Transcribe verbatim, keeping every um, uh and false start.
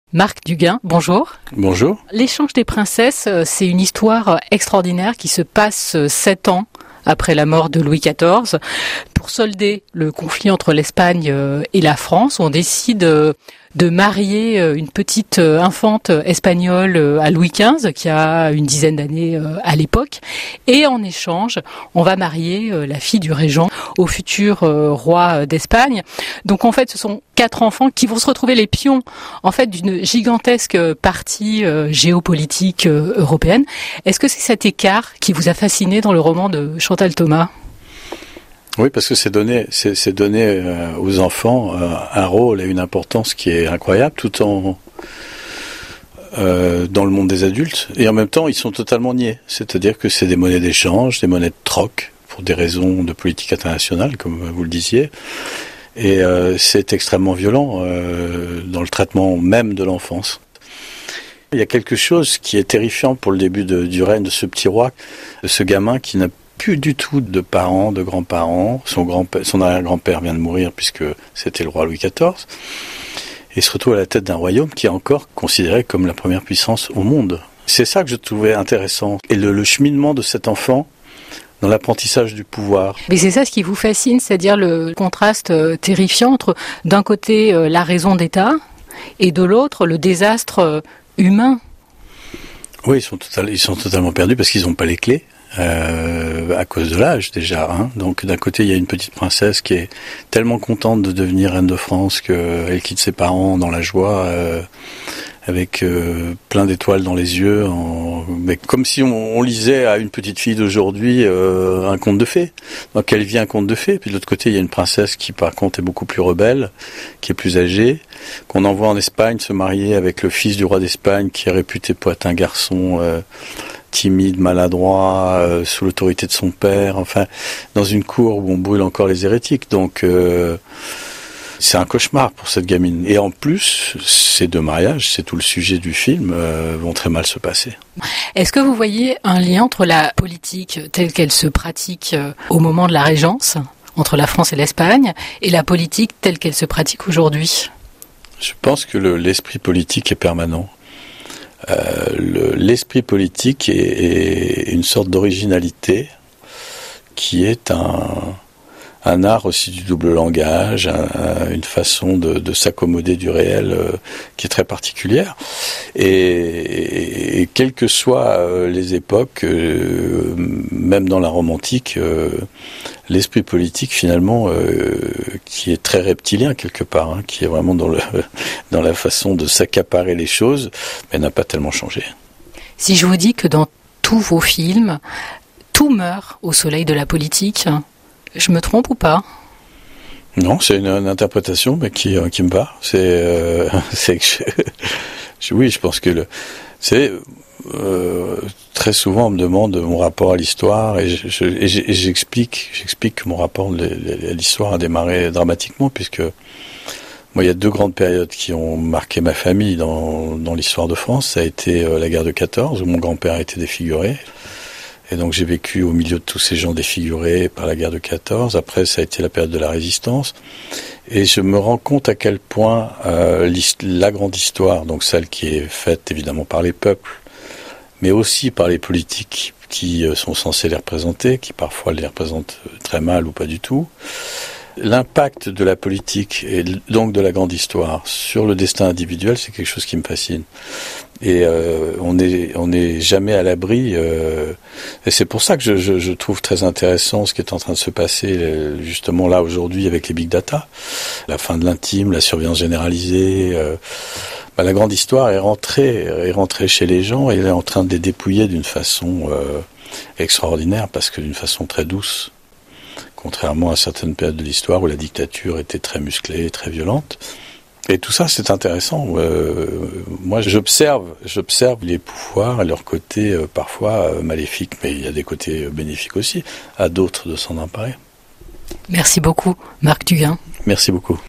Marc Duguin, bonjour. Bonjour. L'échange des princesses, c'est une histoire extraordinaire qui se passe sept ans après la mort de Louis quatorze. Pour solder le conflit entre l'Espagne et la France, on décide de marier une petite infante espagnole à Louis quinze, qui a une dizaine d'années à l'époque. Et en échange, on va marier la fille du régent au futur roi d'Espagne. Donc en fait, ce sont quatre enfants qui vont se retrouver les pions en fait d'une gigantesque partie géopolitique européenne. Est-ce que c'est cet écart qui vous a fasciné dans le roman de Chantal Thomas ? Oui, parce que c'est donner, c'est, c'est donner euh, aux enfants euh, un rôle et une importance qui est incroyable, tout en euh, dans le monde des adultes. Et en même temps, ils sont totalement niais. C'est-à-dire que c'est des monnaies d'échange, des monnaies de troc, pour des raisons de politique internationale, comme vous le disiez. Et euh, c'est extrêmement violent euh, dans le traitement même de l'enfance. Il y a quelque chose qui est terrifiant pour le début de, du règne de ce petit roi, de ce gamin qui n'a plus du tout de parents, de grands-parents. Son grand-père, son arrière-grand-père vient de mourir puisque c'était le roi Louis quatorze. Et se retrouve à la tête d'un royaume qui est encore considéré comme la première puissance au monde. C'est ça que je trouvais intéressant. Et le, le cheminement de cet enfant dans l'apprentissage du pouvoir. Mais c'est ça ce qui vous fascine, c'est-à-dire le contraste terrifiant entre d'un côté la raison d'État et de l'autre le désastre humain. Oui, ils sont, total, ils sont totalement perdus parce qu'ils n'ont pas les clés. Euh, à cause de l'âge déjà, hein. Donc d'un côté il y a une petite princesse qui est tellement contente de devenir reine de France qu'elle quitte ses parents dans la joie, euh, avec euh, plein d'étoiles dans les yeux, en... mais comme si on, on lisait à une petite fille d'aujourd'hui euh, un conte de fées. Donc elle vit un conte de fées. Puis de l'autre côté il y a une princesse qui par contre est beaucoup plus rebelle, qui est plus âgée, qu'on envoie en Espagne se marier avec le fils du roi d'Espagne qui est réputé pour être un garçon euh, timide, maladroit, euh, sous l'autorité de son père, enfin, dans une cour où on brûle encore les hérétiques. Donc, euh, c'est un cauchemar pour cette gamine. Et en plus, ces deux mariages, c'est tout le sujet du film, euh, vont très mal se passer. Est-ce que vous voyez un lien entre la politique telle qu'elle se pratique au moment de la Régence, entre la France et l'Espagne, et la politique telle qu'elle se pratique aujourd'hui ? Je pense que le, l'esprit politique est permanent. Euh, le, l'esprit politique est, est une sorte d'originalité qui est un, un art aussi du double langage, un, une façon de, de s'accommoder du réel euh, qui est très particulière. Et, et, et quelles que soient euh, les époques, euh, même dans la Rome antique, euh, l'esprit politique finalement euh, qui est très reptilien quelque part, hein, qui est vraiment dans, le, dans la façon de s'accaparer les choses, mais n'a pas tellement changé. Si je vous dis que dans tous vos films, tout meurt au soleil de la politique, je me trompe ou pas ? Non, c'est une, une interprétation mais qui, qui me va. C'est, euh, c'est que je, je, oui, je pense que le, c'est euh, très souvent on me demande mon rapport à l'histoire et, je, je, et j'explique, j'explique que mon rapport à l'histoire a démarré dramatiquement puisque moi il y a deux grandes périodes qui ont marqué ma famille dans, dans l'histoire de France. Ça a été euh, la guerre de quatorze où mon grand-père a été défiguré. Et donc j'ai vécu au milieu de tous ces gens défigurés par la guerre de quatorze. Après, ça a été la période de la résistance. Et je me rends compte à quel point euh, la grande histoire, donc celle qui est faite évidemment par les peuples, mais aussi par les politiques qui euh, sont censés les représenter, qui parfois les représentent très mal ou pas du tout, l'impact de la politique et donc de la grande histoire sur le destin individuel, c'est quelque chose qui me fascine. Et euh, on est on n'est jamais à l'abri. Euh, et c'est pour ça que je, je, je trouve très intéressant ce qui est en train de se passer justement là aujourd'hui avec les big data, la fin de l'intime, la surveillance généralisée. Euh, bah, la grande histoire est rentrée est rentrée chez les gens et elle est en train de les dépouiller d'une façon euh, extraordinaire parce que d'une façon très douce. Contrairement à certaines périodes de l'histoire où la dictature était très musclée, très violente. Et tout ça, c'est intéressant. Euh, moi, j'observe, j'observe les pouvoirs à leur côté euh, parfois euh, maléfiques, mais il y a des côtés euh, bénéfiques aussi, à d'autres de s'en emparer. Merci beaucoup, Marc Duguin. Merci beaucoup.